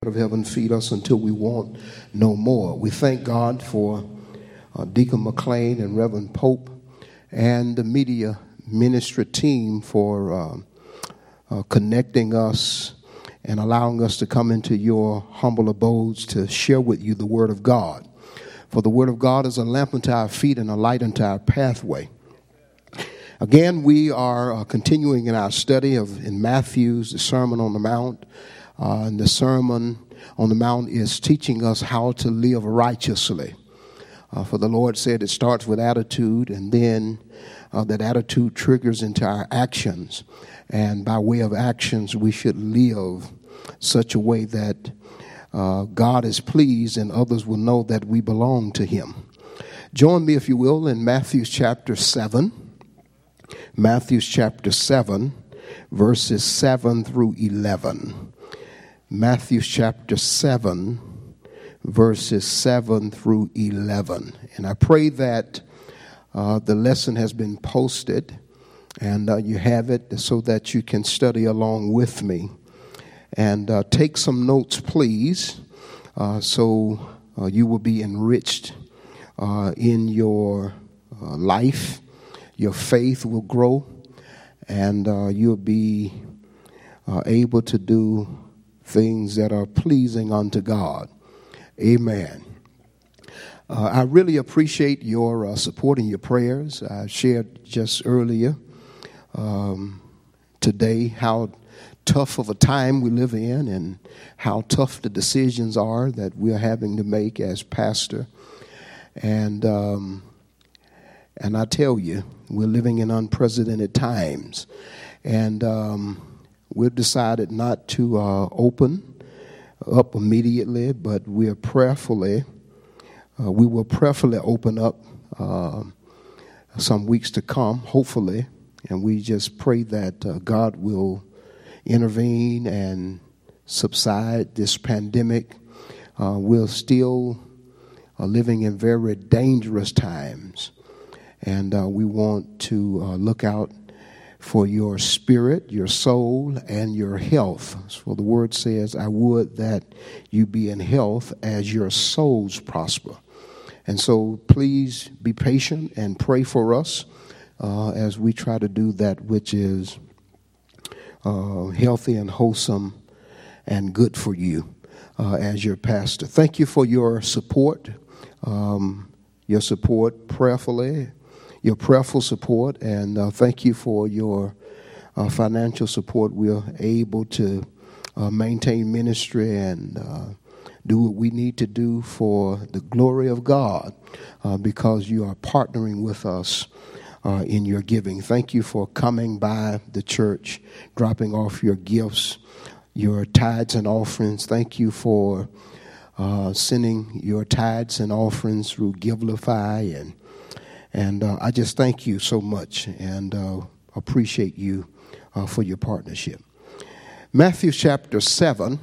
of heaven, feed us until we want no more. We thank God for Deacon McLean and Reverend Pope and the media ministry team for connecting us and allowing us to come into your humble abodes to share with you the Word of God. For the Word of God is a lamp unto our feet and a light unto our pathway. Again, we are continuing in our study in Matthew's, the Sermon on the Mount. And the Sermon on the Mount is teaching us how to live righteously. For the Lord said it starts with attitude, and then that attitude triggers into our actions. And by way of actions, we should live such a way that God is pleased and others will know that we belong to Him. Join me, if you will, in Matthew chapter 7. Matthew chapter 7, verses 7 through 11. Matthew chapter 7, verses 7 through 11. And I pray that the lesson has been posted and you have it so that you can study along with me. And take some notes, please, so you will be enriched in your life. Your faith will grow, and you'll be able to do things that are pleasing unto God. Amen. I really appreciate your support and your prayers. I shared just earlier today how tough of a time we live in and how tough the decisions are that we're having to make as pastor. And I tell you, we're living in unprecedented times. And we've decided not to open up immediately, but we will prayerfully open up some weeks to come, hopefully, and we just pray that God will intervene and subside this pandemic. We're still living in very dangerous times, and we want to look out for your spirit, your soul, and your health. For the word says, I would that you be in health as your souls prosper. And so please be patient and pray for us as we try to do that which is healthy and wholesome and good for you as your pastor. Thank you for your support prayerfully. Your prayerful support, and thank you for your financial support. We are able to maintain ministry and do what we need to do for the glory of God because you are partnering with us in your giving. Thank you for coming by the church, dropping off your gifts, your tithes and offerings. Thank you for sending your tithes and offerings through Givelify, and I just thank you so much and appreciate you for your partnership. Matthew chapter 7,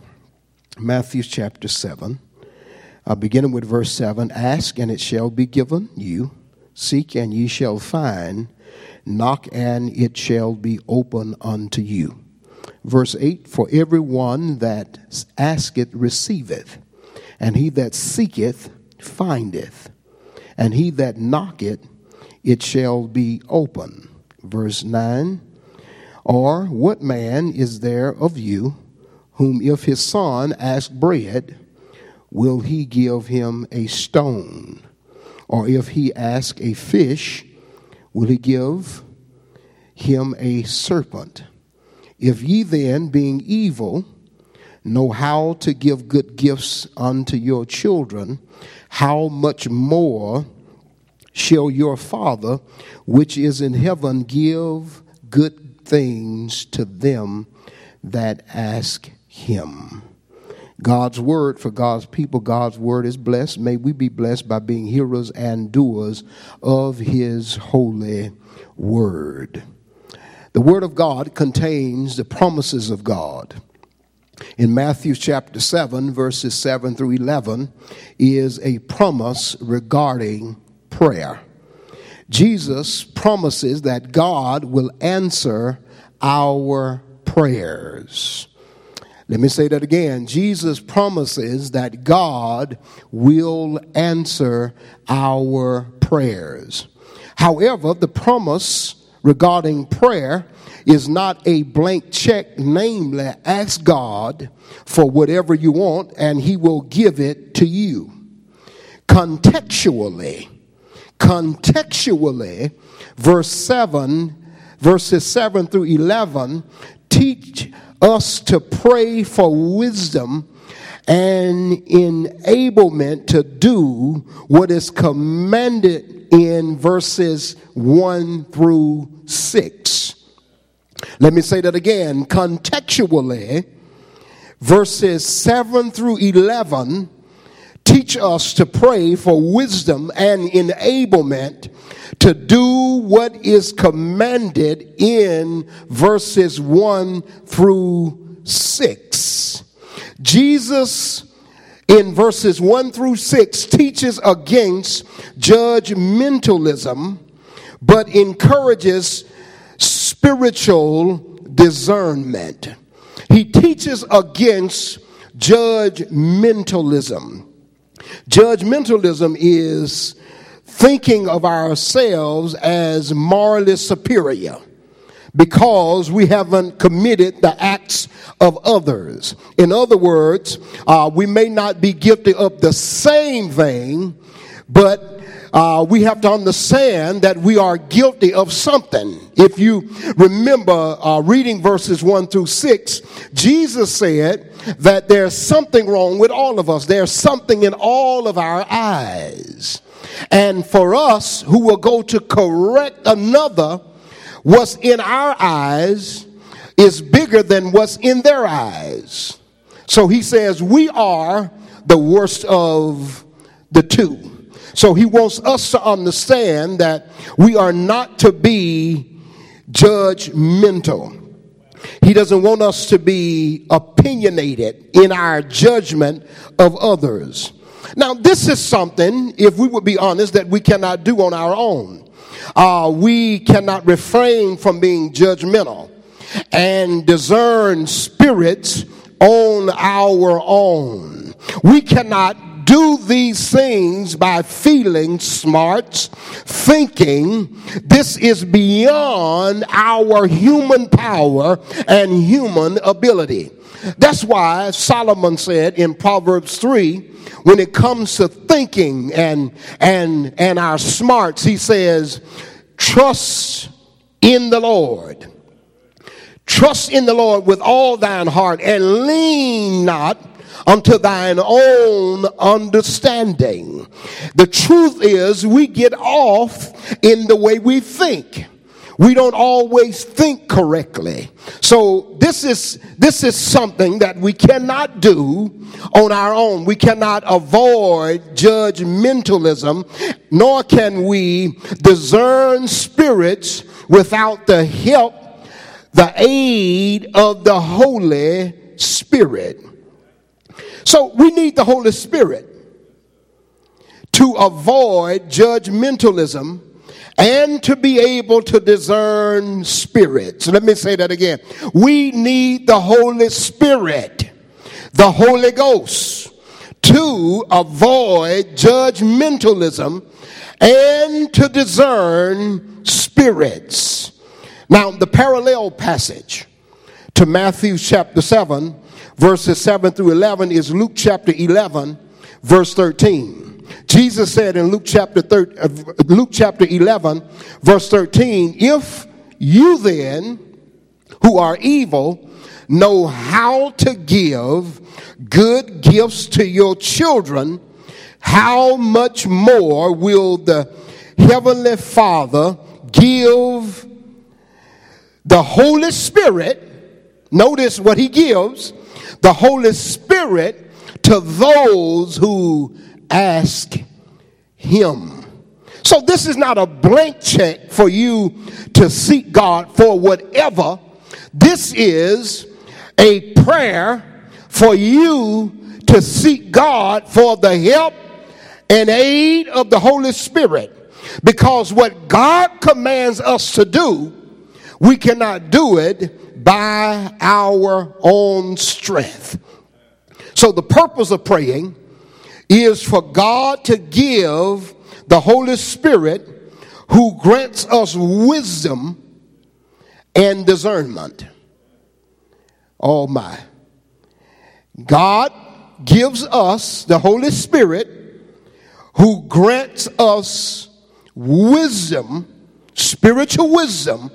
beginning with verse 7, ask and it shall be given you, seek and ye shall find, knock and it shall be open unto you. Verse 8, for everyone that asketh receiveth, and he that seeketh findeth, and he that knocketh it shall be open. Verse 9, or what man is there of you whom if his son ask bread, will he give him a stone? Or if he ask a fish, will he give him a serpent? If ye then, being evil, know how to give good gifts unto your children, how much more shall your Father, which is in heaven, give good things to them that ask him. God's word for God's people. God's word is blessed. May we be blessed by being hearers and doers of his holy word. The word of God contains the promises of God. In Matthew chapter 7, verses 7 through 11, is a promise regarding prayer. Jesus promises that God will answer our prayers. Let me say that again. Jesus promises that God will answer our prayers. However, the promise regarding prayer is not a blank check, namely, ask God for whatever you want and he will give it to you. Contextually, verses 7 through 11 teach us to pray for wisdom and enablement to do what is commanded in verses 1 through 6. Let me say that again. Contextually, verses 7 through 11 teach us to pray for wisdom and enablement to do what is commanded in verses 1 through 6. Jesus, in verses 1 through 6, teaches against judgmentalism, but encourages spiritual discernment. He teaches against judgmentalism. Judgmentalism is thinking of ourselves as morally superior because we haven't committed the acts of others. In other words, we may not be guilty of the same thing, but we have to understand that we are guilty of something. If you remember reading verses 1 through 6, Jesus said that there's something wrong with all of us. There's something in all of our eyes. And for us who will go to correct another, what's in our eyes is bigger than what's in their eyes. So he says we are the worst of the two. So he wants us to understand that we are not to be judgmental. He doesn't want us to be opinionated in our judgment of others. Now, this is something, if we would be honest, that we cannot do on our own. We cannot refrain from being judgmental and discern spirits on our own. We cannot do these things by feeling smart, thinking this is beyond our human power and human ability. That's why Solomon said in Proverbs 3, when it comes to thinking and our smarts, he says, trust in the Lord. Trust in the Lord with all thine heart and lean not unto thine own understanding. The truth is we get off in the way we think. We don't always think correctly. So this is something that we cannot do on our own. We cannot avoid judgmentalism, nor can we discern spirits without the help, the aid of the Holy Spirit. So we need the Holy Spirit to avoid judgmentalism and to be able to discern spirits. Let me say that again. We need the Holy Spirit, the Holy Ghost, to avoid judgmentalism and to discern spirits. Now, the parallel passage to Matthew chapter 7, verses 7 through 11 is Luke chapter 11, verse 13. Jesus said in Luke chapter 11, verse 13, if you then, who are evil, know how to give good gifts to your children, how much more will the Heavenly Father give the Holy Spirit, notice what he gives, the Holy Spirit to those who ask him. So this is not a blank check for you to seek God for whatever. This is a prayer for you to seek God for the help and aid of the Holy Spirit. Because what God commands us to do, we cannot do it by our own strength. So the purpose of praying is for God to give the Holy Spirit, who grants us wisdom and discernment. Oh my. God gives us the Holy Spirit, who grants us wisdom, spiritual wisdom,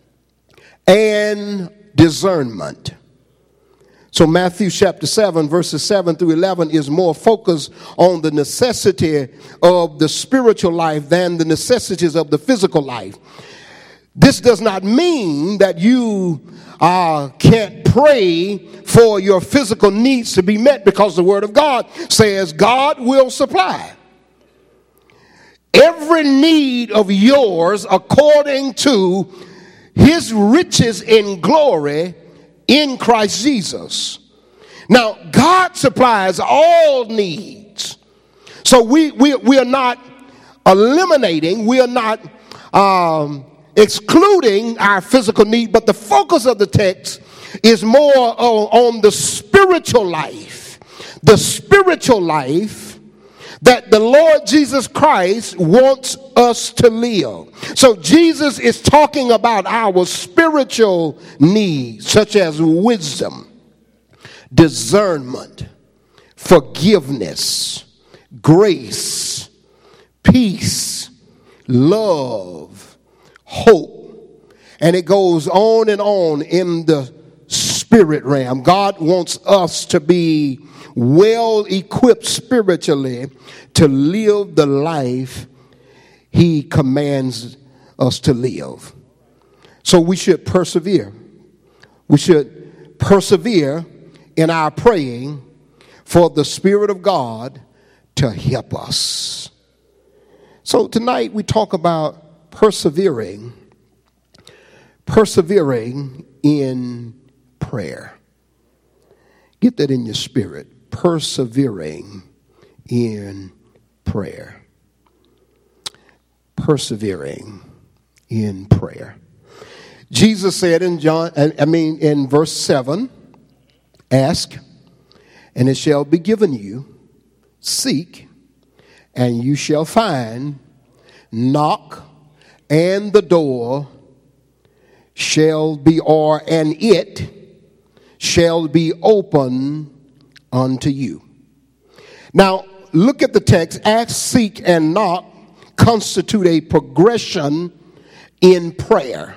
and discernment. So Matthew chapter 7, verses 7 through 11 is more focused on the necessity of the spiritual life than the necessities of the physical life. This does not mean that you can't pray for your physical needs to be met, because the Word of God says God will supply every need of yours according to His riches in glory in Christ Jesus. Now, God supplies all needs. So we are not eliminating, we are not excluding our physical need, but the focus of the text is more on the spiritual life. The spiritual life that the Lord Jesus Christ wants us to live. So Jesus is talking about our spiritual needs, such as wisdom, discernment, forgiveness, grace, peace, love, hope. And it goes on and on in the spirit realm. God wants us to be well equipped spiritually to live the life He commands us to live. So we should persevere. We should persevere in our praying for the Spirit of God to help us. So tonight we talk about persevering in prayer. Get that in your spirit. Persevering in prayer. Persevering in prayer. Jesus said in verse 7, ask and it shall be given you, seek and you shall find, knock and the door shall be, and it shall be open unto you. Now, look at the text. Ask, seek, and knock constitute a progression in prayer.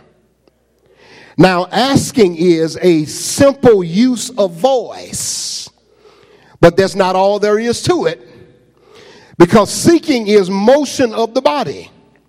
Now, asking is a simple use of voice, but that's not all there is to it, because seeking is motion of the body,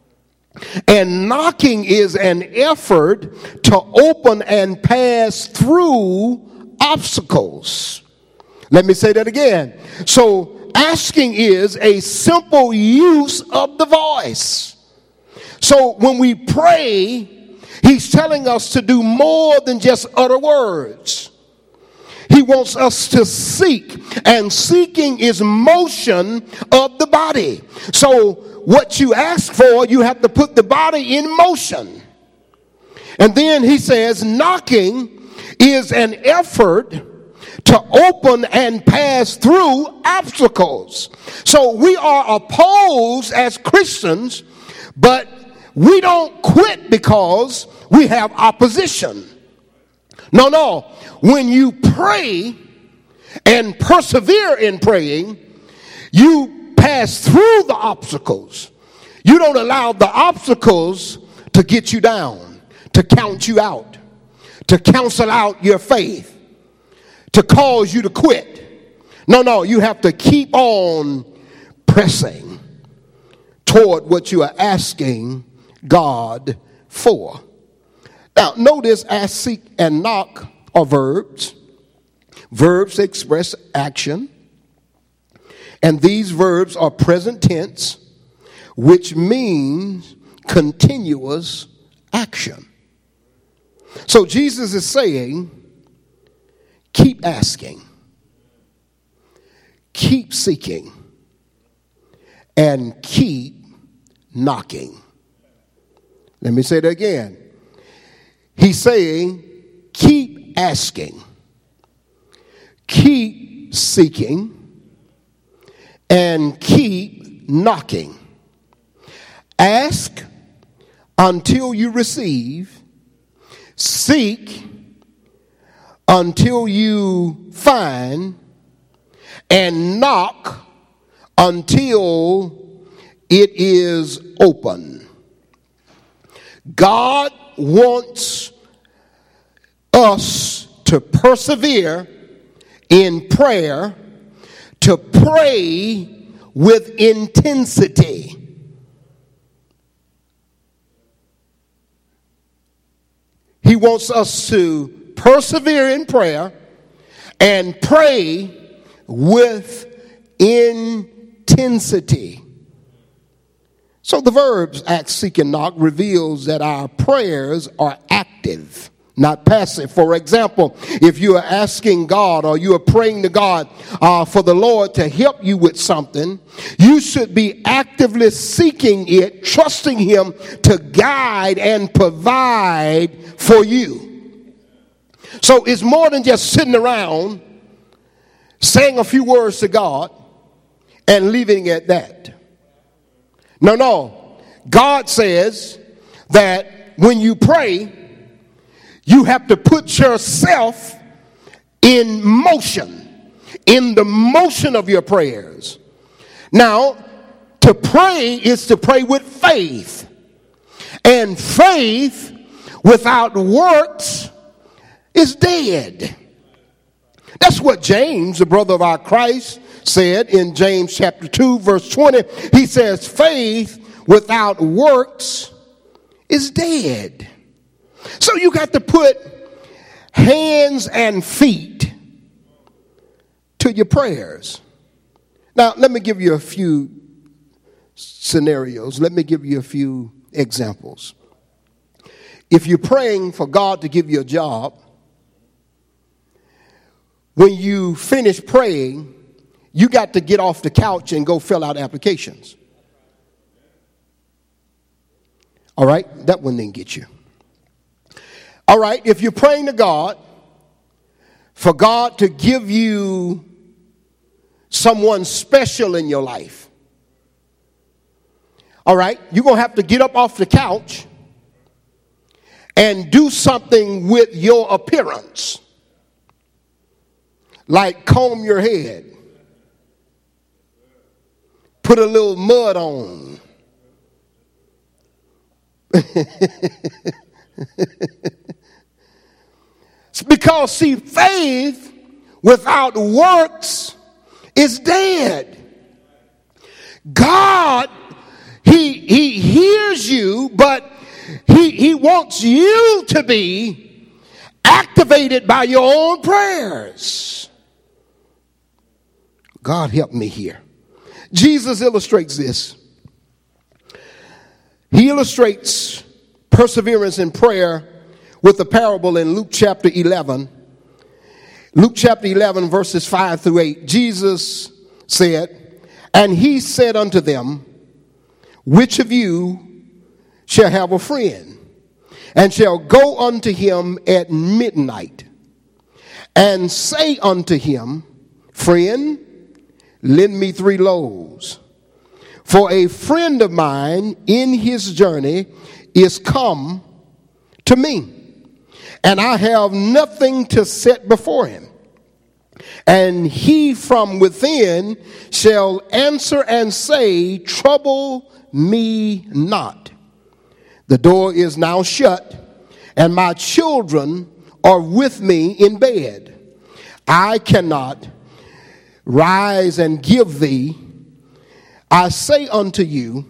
and knocking is an effort to open and pass through obstacles. Let me say that again. So asking is a simple use of the voice. So when we pray, He's telling us to do more than just utter words. He wants us to seek, and seeking is motion of the body. So what you ask for, you have to put the body in motion. And then he says knocking is an effort to open and pass through obstacles. So we are opposed as Christians, but we don't quit because we have opposition. No. When you pray and persevere in praying, you pass through the obstacles. You don't allow the obstacles to get you down, to count you out, to cancel out your faith, to cause you to quit. No, you have to keep on pressing toward what you are asking God for. Now, notice ask, seek, and knock are verbs. Verbs express action. And these verbs are present tense, which means continuous action. So Jesus is saying, keep asking, keep seeking, and keep knocking. Let me say that again. He's saying, keep asking, keep seeking, and keep knocking. Ask until you receive. Seek until you find. And knock until it is open. God wants us to persevere in prayer, to pray with intensity. He wants us to persevere in prayer and pray with intensity. So the verbs ask, seek, and knock reveals that our prayers are active, not passive. For example, if you are asking God or you are praying to God for the Lord to help you with something, you should be actively seeking it, trusting Him to guide and provide for you. So it's more than just sitting around saying a few words to God and leaving it at that. No. God says that when you pray, you have to put yourself in motion, in the motion of your prayers. Now, to pray is to pray with faith. And faith without works is dead. That's what James, the brother of our Christ, said in James chapter 2, verse 20. He says, faith without works is dead. So you got to put hands and feet to your prayers. Now, let me give you a few scenarios. Let me give you a few examples. If you're praying for God to give you a job, when you finish praying, you got to get off the couch and go fill out applications. All right? That one didn't get you. All right, if you're praying to God for God to give you someone special in your life, all right, you're going to have to get up off the couch and do something with your appearance. Like comb your head, put a little mud on. It's because, see, faith without works is dead. God, He hears you, but He wants you to be activated by your own prayers. God help me here. Jesus illustrates this. He illustrates perseverance in prayer with the parable in Luke chapter 11. Luke chapter 11 verses 5 through 8. Jesus said, and he said unto them, which of you shall have a friend, and shall go unto him at midnight, and say unto him, friend, lend me 3 loaves. For a friend of mine in his journey is come to me, and I have nothing to set before him. And he from within shall answer and say, trouble me not. The door is now shut, and my children are with me in bed. I cannot rise and give thee. I say unto you,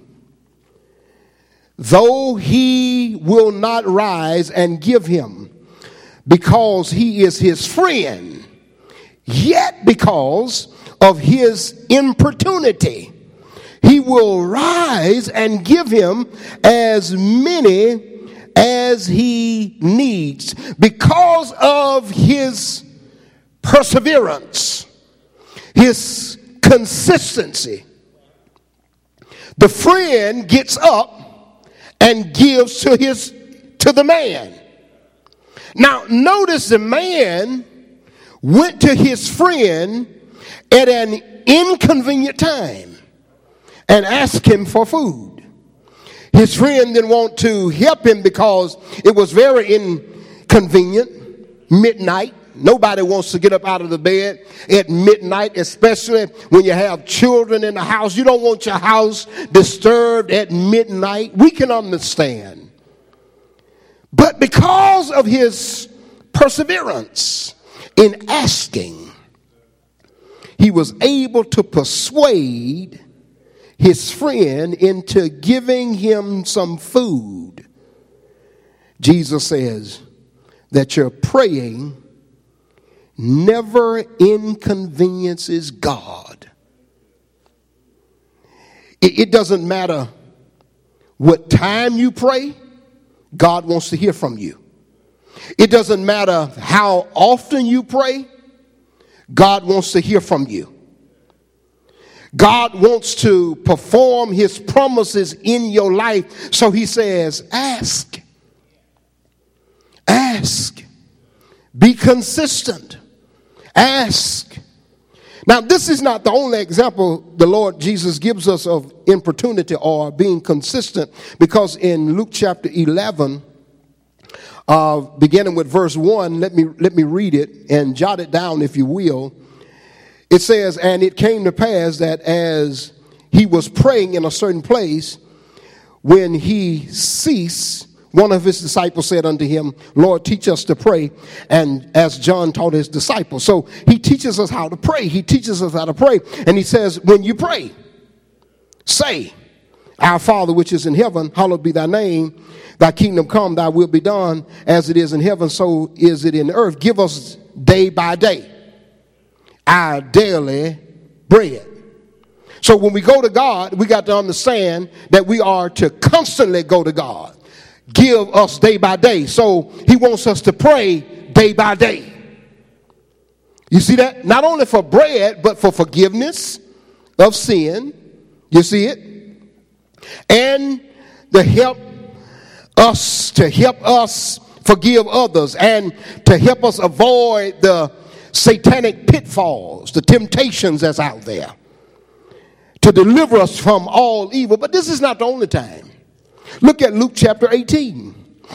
though he will not rise and give him, because he is his friend, yet because of his importunity, he will rise and give him as many as he needs, because of his perseverance, his consistency. The friend gets up and gives to the man. Now, notice the man went to his friend at an inconvenient time and asked him for food. His friend didn't want to help him because it was very inconvenient, midnight. Nobody wants to get up out of the bed at midnight, especially when you have children in the house. You don't want your house disturbed at midnight. We can understand. But because of his perseverance in asking, he was able to persuade his friend into giving him some food. Jesus says that your praying never inconveniences God. It doesn't matter what time you pray, God wants to hear from you. It doesn't matter how often you pray, God wants to hear from you. God wants to perform his promises in your life. So he says, ask. Ask. Be consistent. Ask. Now, this is not the only example the Lord Jesus gives us of importunity or being consistent, because in Luke chapter 11, beginning with verse 1, let me read it and jot it down if you will. It says, and it came to pass that as he was praying in a certain place, when he ceased, one of his disciples said unto him, Lord, teach us to pray, and as John taught his disciples. So he teaches us how to pray. He teaches us how to pray. And he says, when you pray, say, Our Father which is in heaven, hallowed be thy name. Thy kingdom come, thy will be done, as it is in heaven, so is it in earth. Give us day by day our daily bread. So when we go to God, we got to understand that we are to constantly go to God. Give us day by day. So he wants us to pray day by day. You see that? Not only for bread, but for forgiveness of sin. You see it? And to help us forgive others, and to help us avoid the satanic pitfalls, the temptations that's out there, to deliver us from all evil. But this is not the only time. Look at Luke chapter 18,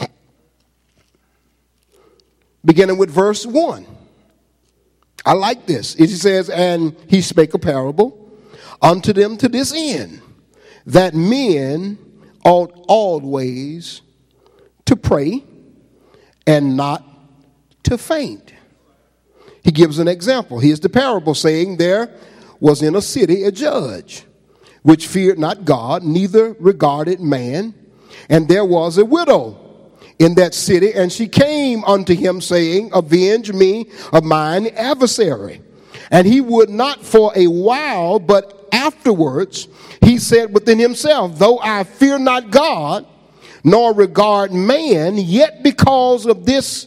beginning with verse 1. I like this. It says, and he spake a parable unto them to this end, that men ought always to pray and not to faint. He gives an example. Here's the parable, saying, there was in a city a judge, which feared not God, neither regarded man. And there was a widow in that city, and she came unto him, saying, avenge me of mine adversary. And he would not for a while, but afterwards he said within himself, though I fear not God, nor regard man, yet because this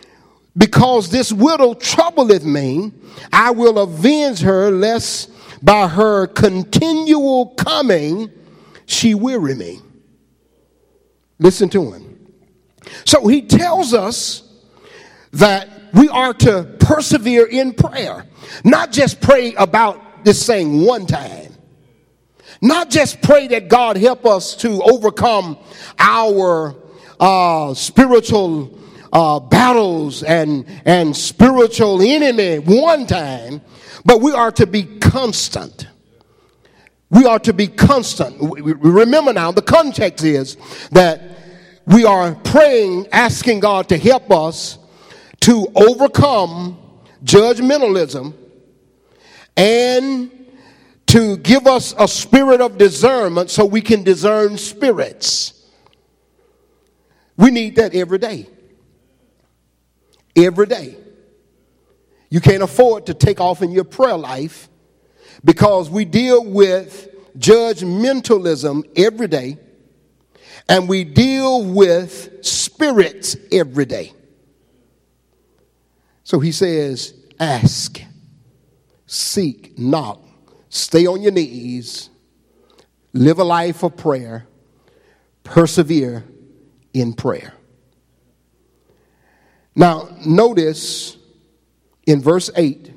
widow troubleth me, I will avenge her, lest by her continual coming she weary me. Listen to him. So he tells us that we are to persevere in prayer. Not just pray about this thing one time. Not just pray that God help us to overcome our spiritual battles and spiritual enemy one time, but we are to be constant. We are to be constant. Remember now, the context is that we are praying, asking God to help us to overcome judgmentalism and to give us a spirit of discernment so we can discern spirits. We need that every day. Every day. You can't afford to take off in your prayer life, because we deal with judgmentalism every day, and we deal with spirits every day. So he says, ask, seek, knock, stay on your knees, live a life of prayer, persevere in prayer. Now, notice in verse 8,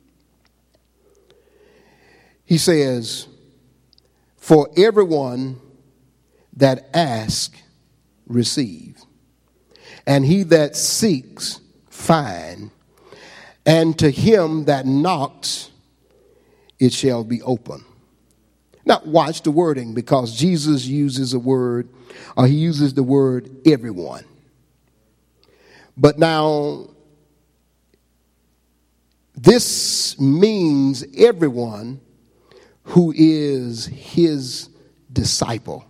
he says, for everyone that asks, receive, and he that seeks, find, and to him that knocks, it shall be open. Now, watch the wording, because Jesus uses a word, or he uses the word everyone. But now, this means everyone who is his disciple.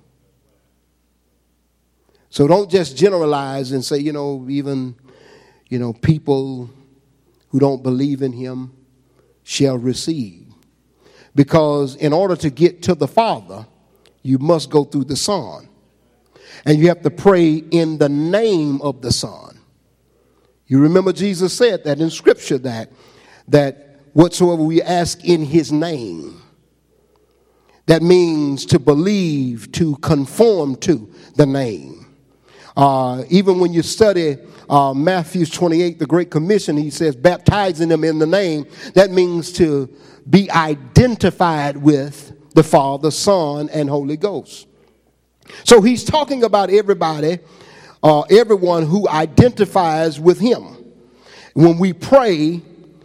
So don't just generalize and say, even, people who don't believe in him shall receive. Because in order to get to the Father, you must go through the Son. And you have to pray in the name of the Son. You remember Jesus said that in Scripture, that whatsoever we ask in his name, that means to believe, to conform to the name. Even when you study Matthew 28, the Great Commission, he says, baptizing them in the name. That means to be identified with the Father, Son, and Holy Ghost. So he's talking about everybody, everyone who identifies with him. When we pray,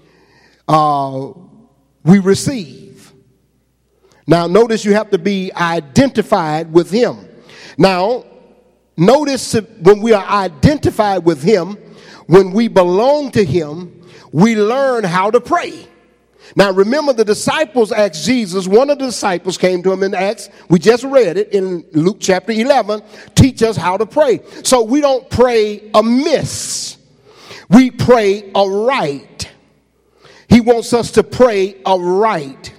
we receive. Now, notice you have to be identified with him. Now, notice when we are identified with him, when we belong to him, we learn how to pray. Now, remember, the disciples asked Jesus, one of the disciples came to him in Acts, we just read it in Luke chapter 11, teach us how to pray. So we don't pray amiss, we pray aright. He wants us to pray aright.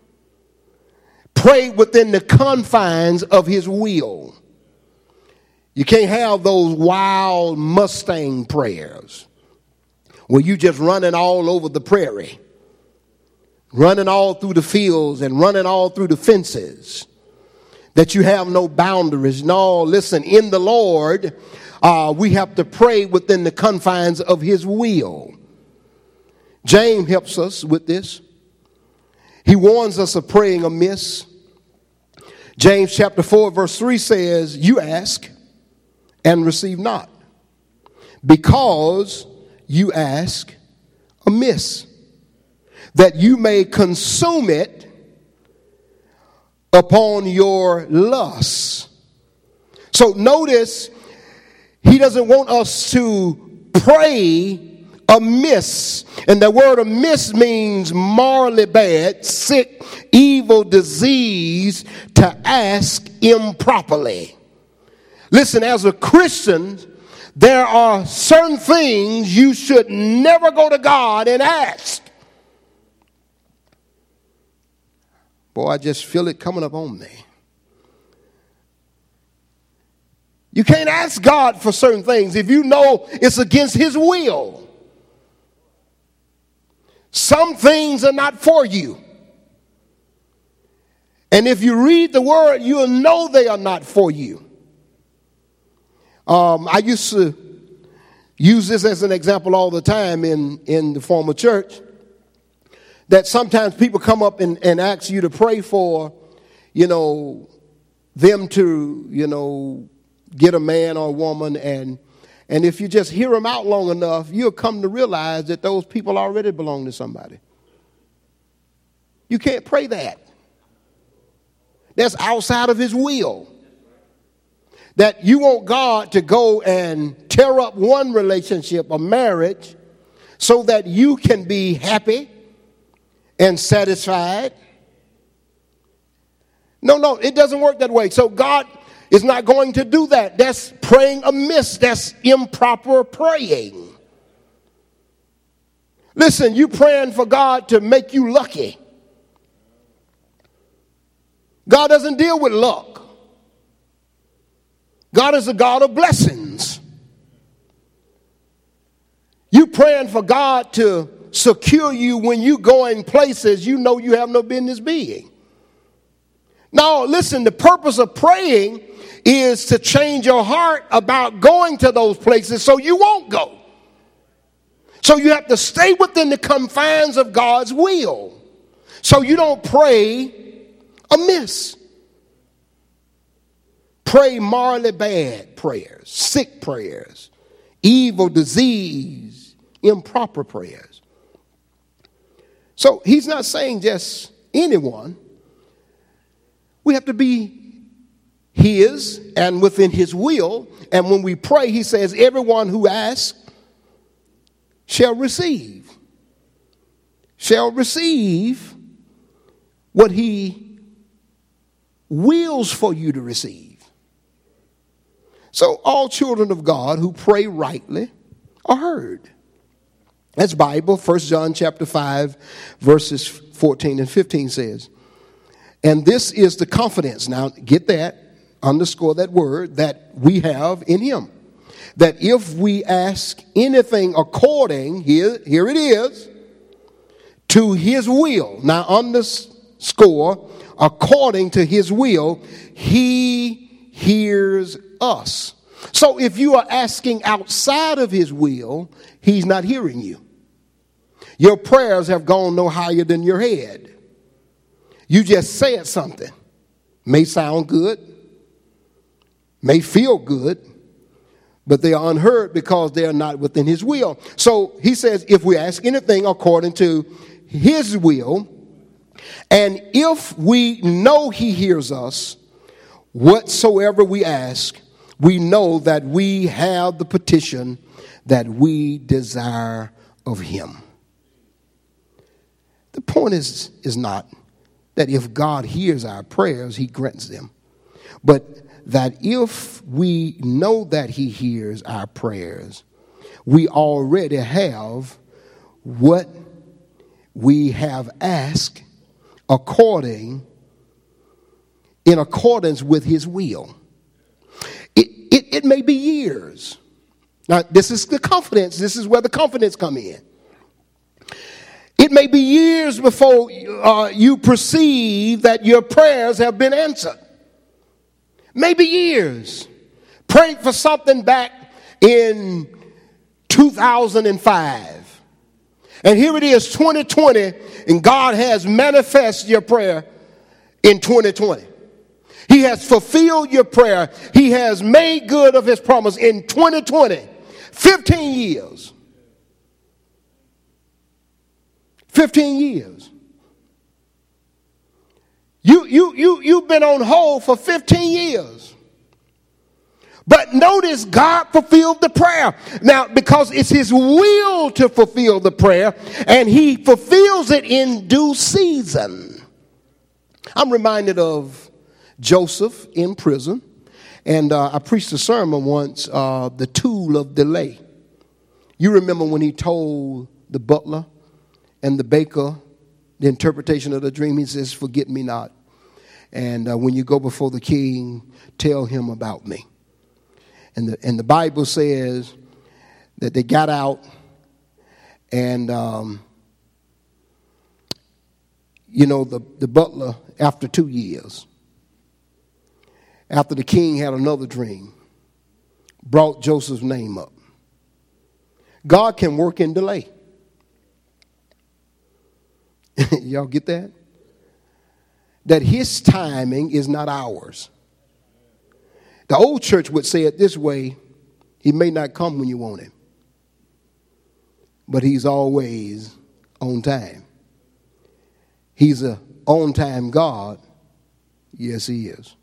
Pray within the confines of his will. You can't have those wild Mustang prayers where you just running all over the prairie, running all through the fields and running all through the fences, that you have no boundaries. No, listen, in the Lord, we have to pray within the confines of his will. James helps us with this. He warns us of praying amiss. James chapter 4 verse 3 says, you ask and receive not, because you ask amiss, that you may consume it upon your lusts. So notice, he doesn't want us to pray amiss. And the word amiss means morally bad, sick, evil, disease, to ask improperly. Listen, as a Christian, there are certain things you should never go to God and ask. Boy, I just feel it coming up on me. You can't ask God for certain things if you know it's against his will. Some things are not for you. And if you read the word, you'll know they are not for you. I used to use this as an example all the time in the former church, that sometimes people come up and ask you to pray for, them to, get a man or a woman. And if you just hear them out long enough, you'll come to realize that those people already belong to somebody. You can't pray that. That's outside of his will. That you want God to go and tear up one relationship, a marriage, so that you can be happy and satisfied. No, it doesn't work that way. So God is not going to do that. That's praying amiss. That's improper praying. Listen, you praying for God to make you lucky. God doesn't deal with luck. God is a God of blessings. You praying for God to secure you when you go in places you know you have no business being. Now, listen, the purpose of praying is to change your heart about going to those places so you won't go. So you have to stay within the confines of God's will, so you don't pray amiss. Pray morally bad prayers, sick prayers, evil, disease, improper prayers. So he's not saying just anyone. We have to be his and within his will. And when we pray, he says, everyone who asks shall receive what he wills for you to receive. So all children of God who pray rightly are heard. That's Bible. 1 John chapter 5, verses 14 and 15 says, and this is the confidence. Now get that, underscore that word, that we have in him. That if we ask anything according, here it is, to his will. Now underscore, according to his will, he hears us. So if you are asking outside of his will, he's not hearing you. Your prayers have gone no higher than your head. You just said something. May sound good, may feel good, but they are unheard because they are not within his will. So he says, if we ask anything according to his will, and if we know he hears us, whatsoever we ask, we know that we have the petition that we desire of him. The point is not that if God hears our prayers, he grants them, but that if we know that he hears our prayers, we already have what we have asked in accordance with his will. It may be years. Now, this is the confidence. This is where the confidence come in. It may be years before you perceive that your prayers have been answered. Maybe years. Prayed for something back in 2005. And here it is, 2020, and God has manifested your prayer in 2020. He has fulfilled your prayer. He has made good of his promise in 2020. 15 years. 15 years. You've been on hold for 15 years. But notice God fulfilled the prayer. Now, because it's his will to fulfill the prayer, and he fulfills it in due season. I'm reminded of Joseph in prison. And I preached a sermon once, The Tool of Delay. You remember when he told the butler and the baker the interpretation of the dream. He says, forget me not. And when you go before the king, tell him about me. And the Bible says that they got out and, the butler, after 2 years, after the king had another dream, brought Joseph's name up. God can work in delay. Y'all get that? That his timing is not ours. The old church would say it this way: he may not come when you want him, but he's always on time. He's an on-time God. Yes, he is.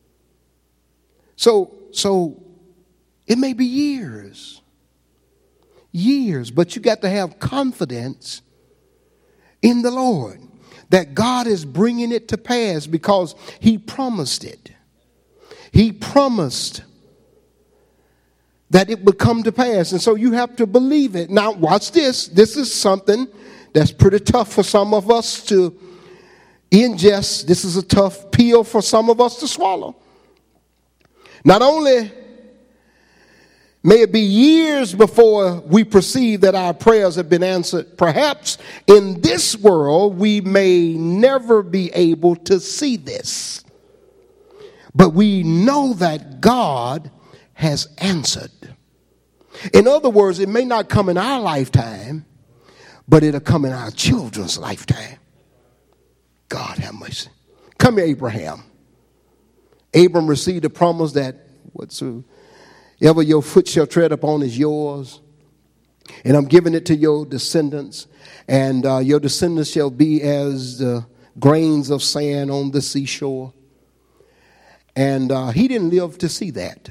So it may be years, but you got to have confidence in the Lord that God is bringing it to pass because he promised it. He promised that it would come to pass. And so you have to believe it. Now, watch this. This is something that's pretty tough for some of us to ingest. This is a tough pill for some of us to swallow. Not only may it be years before we perceive that our prayers have been answered, perhaps in this world we may never be able to see this. But we know that God has answered. In other words, it may not come in our lifetime, but it'll come in our children's lifetime. God have mercy. Come here, Abraham. Abram received a promise that whatsoever your foot shall tread upon is yours. And I'm giving it to your descendants. And your descendants shall be as the grains of sand on the seashore. And he didn't live to see that.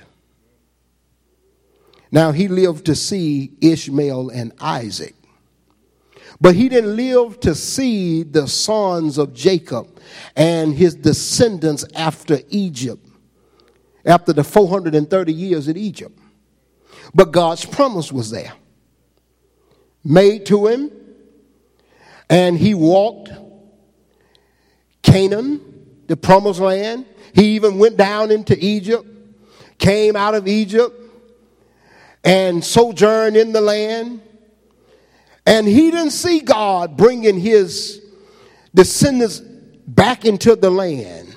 Now, he lived to see Ishmael and Isaac. But he didn't live to see the sons of Jacob and his descendants after Egypt, after the 430 years in Egypt. But God's promise was there, made to him, and he walked Canaan, the promised land. He even went down into Egypt, came out of Egypt, and sojourned in the land. And he didn't see God bringing his descendants back into the land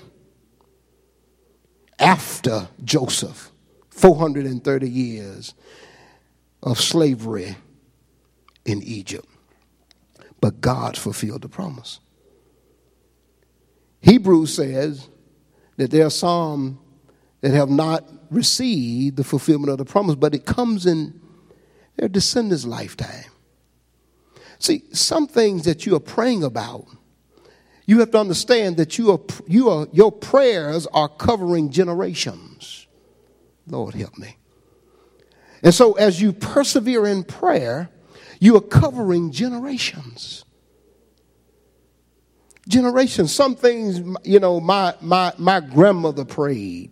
after Joseph, 430 years of slavery in Egypt. But God fulfilled the promise. Hebrews says that there are some that have not received the fulfillment of the promise, but it comes in their descendants' lifetime. See, some things that you are praying about, you have to understand that your prayers are covering generations. Lord, help me. And so as you persevere in prayer, you are covering generations. Generations. Some things, my grandmother prayed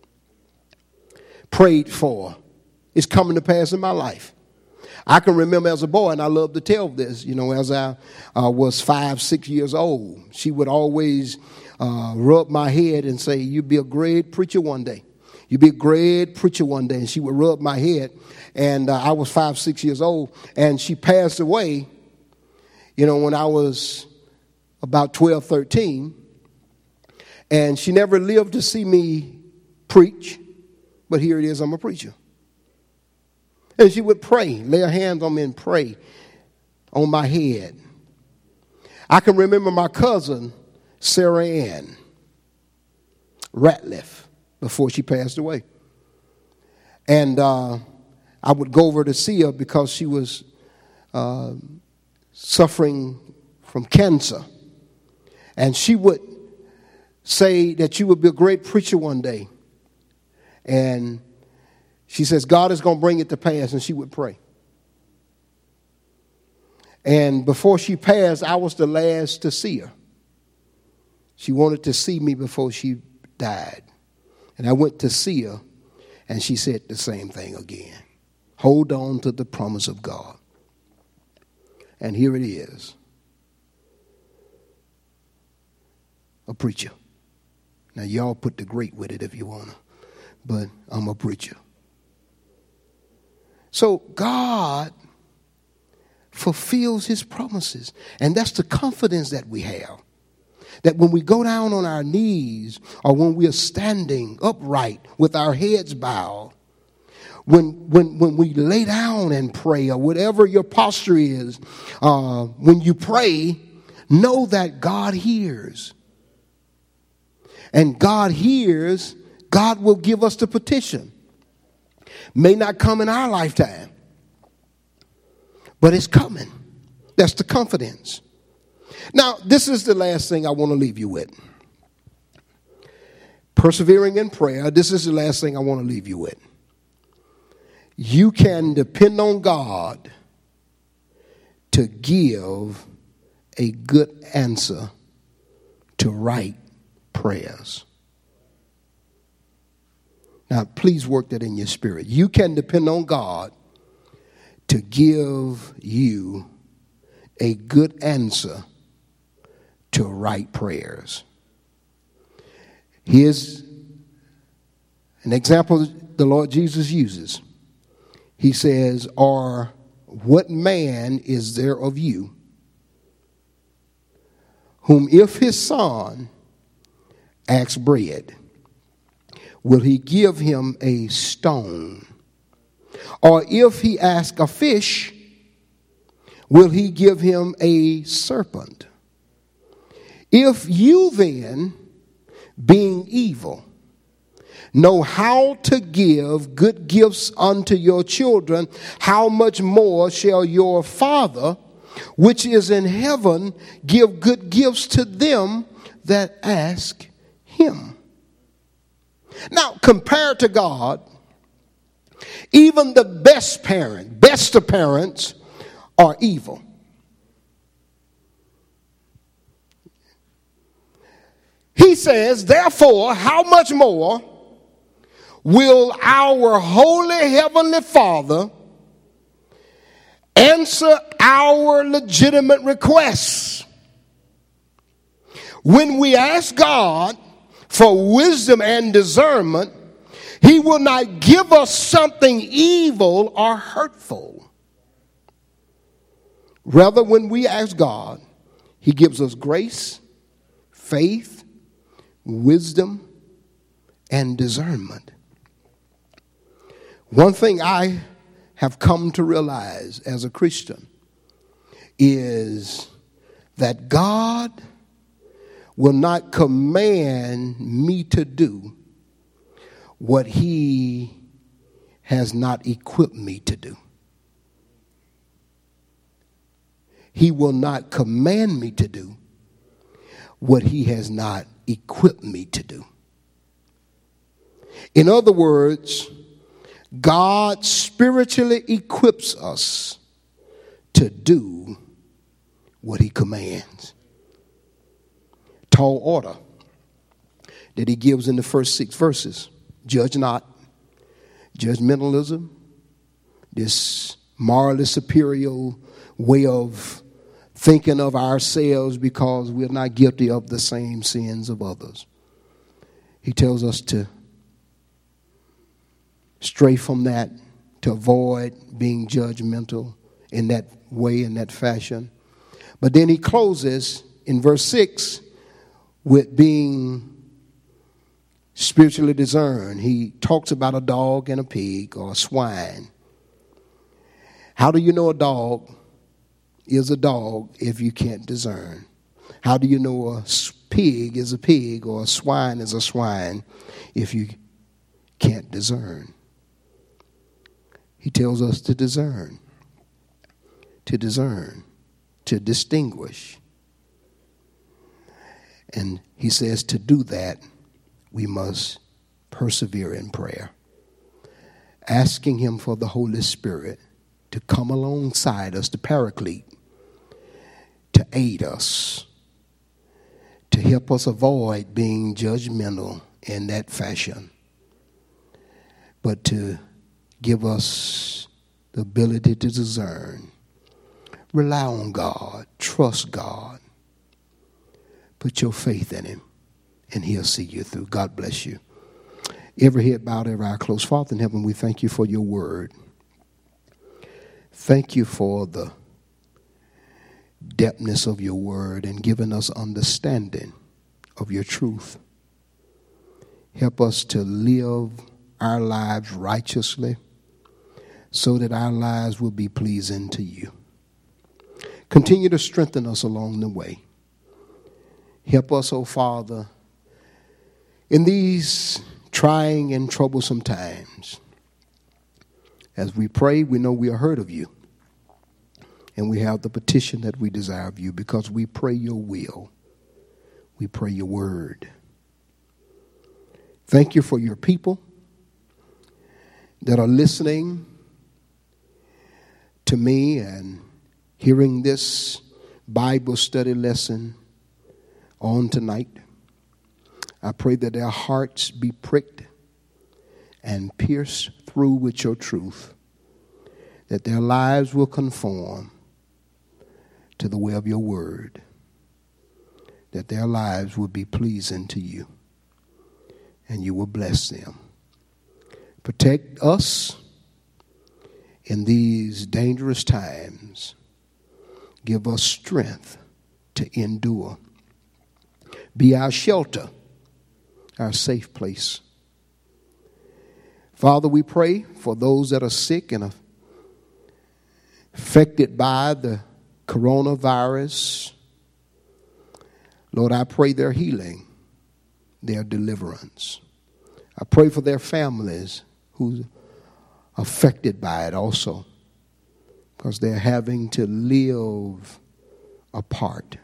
for is coming to pass in my life. I can remember as a boy, and I love to tell this, as I was 5, 6 years old, she would always rub my head and say, "You'll be a great preacher one day. You'll be a great preacher one day." And she would rub my head, and I was 5, 6 years old, and she passed away, when I was about 12, 13, and she never lived to see me preach, but here it is, I'm a preacher. And she would pray, lay her hands on me and pray on my head. I can remember my cousin, Sarah Ann Ratliff, before she passed away. And I would go over to see her because she was suffering from cancer. And she would say that she would be a great preacher one day. And she says, God is going to bring it to pass, and she would pray. And before she passed, I was the last to see her. She wanted to see me before she died. And I went to see her, and she said the same thing again. Hold on to the promise of God. And here it is. A preacher. Now, y'all put the great with it if you want to, but I'm a preacher. So God fulfills his promises. And that's the confidence that we have. That when we go down on our knees or when we are standing upright with our heads bowed, when we lay down and pray or whatever your posture is, when you pray, know that God hears. And God hears, God will give us the petition. May not come in our lifetime, but it's coming. That's the confidence. Now, this is the last thing I want to leave you with. Persevering in prayer, this is the last thing I want to leave you with. You can depend on God to give a good answer to right prayers. Now, please work that in your spirit. You can depend on God to give you a good answer to right prayers. Here's an example the Lord Jesus uses. He says, "Or what man is there of you, whom if his son asks bread, will he give him a stone? Or if he ask a fish, will he give him a serpent? If you then, being evil, know how to give good gifts unto your children, how much more shall your Father, which is in heaven, give good gifts to them that ask him? Now, compared to God, even the best of parents are evil. He says, therefore, how much more will our holy heavenly Father answer our legitimate requests when we ask God for wisdom and discernment? He will not give us something evil or hurtful. Rather, when we ask God, he gives us grace, faith, wisdom, and discernment. One thing I have come to realize as a Christian is that God will not command me to do what he has not equipped me to do. He will not command me to do what he has not equipped me to do. In other words, God spiritually equips us to do what he commands. Tall order that he gives in the first 6 verses. Judge not. Judgmentalism. This morally superior way of thinking of ourselves because we're not guilty of the same sins of others. He tells us to stray from that, to avoid being judgmental in that way, in that fashion. But then he closes in verse 6 with being spiritually discerned. He talks about a dog and a pig or a swine. How do you know a dog is a dog if you can't discern? How do you know a pig is a pig or a swine is a swine if you can't discern? He tells us to discern, to distinguish. And he says to do that, we must persevere in prayer, asking him for the Holy Spirit to come alongside us, to paraclete, to aid us, to help us avoid being judgmental in that fashion, but to give us the ability to discern, rely on God, trust God, put your faith in him, and he'll see you through. God bless you. Every head bowed, every eye closed. Father in heaven, we thank you for your word. Thank you for the depthness of your word and giving us understanding of your truth. Help us to live our lives righteously so that our lives will be pleasing to you. Continue to strengthen us along the way. Help us, oh Father, in these trying and troublesome times. As we pray, we know we are heard of you. And we have the petition that we desire of you because we pray your will. We pray your word. Thank you for your people that are listening to me and hearing this Bible study lesson on tonight. I pray that their hearts be pricked and pierced through with your truth, that their lives will conform to the way of your word, that their lives will be pleasing to you, and you will bless them. Protect us in these dangerous times. Give us strength to endure. Be our shelter, our safe place. Father, we pray for those that are sick and affected by the coronavirus. Lord, I pray their healing, their deliverance. I pray for their families who are affected by it also, because they're having to live apart.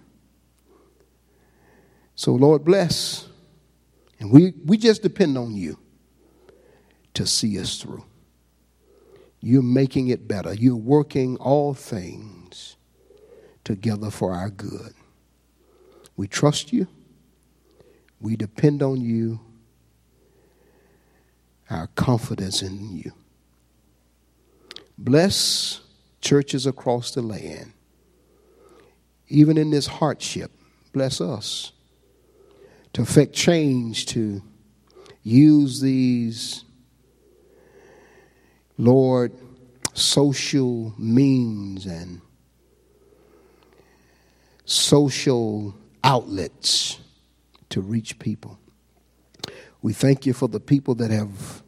So, Lord, bless. And we just depend on you to see us through. You're making it better. You're working all things together for our good. We trust you. We depend on you. Our confidence in you. Bless churches across the land. Even in this hardship, bless us to effect change, to use these, Lord, social means and social outlets to reach people. We thank you for the people that have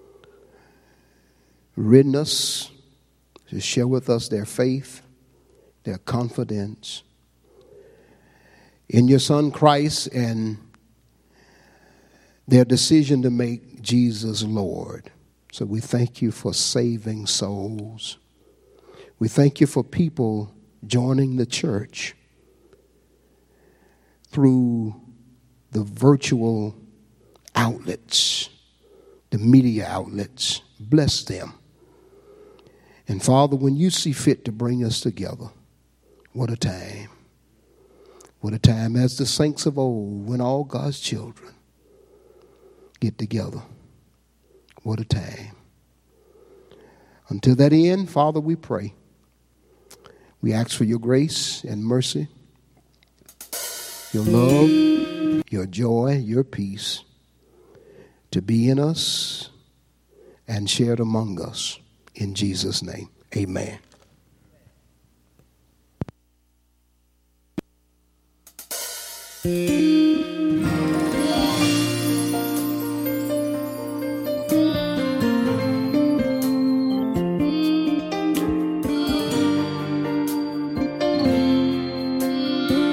written us to share with us their faith, their confidence in your Son Christ, and their decision to make Jesus Lord. So we thank you for saving souls. We thank you for people joining the church through the virtual outlets, the media outlets. Bless them. And Father, when you see fit to bring us together, what a time. What a time as the saints of old, when all God's children get together. What a time. Until that end, Father, we pray. We ask for your grace and mercy, your love, your joy, your peace to be in us and shared among us. In Jesus' name, amen.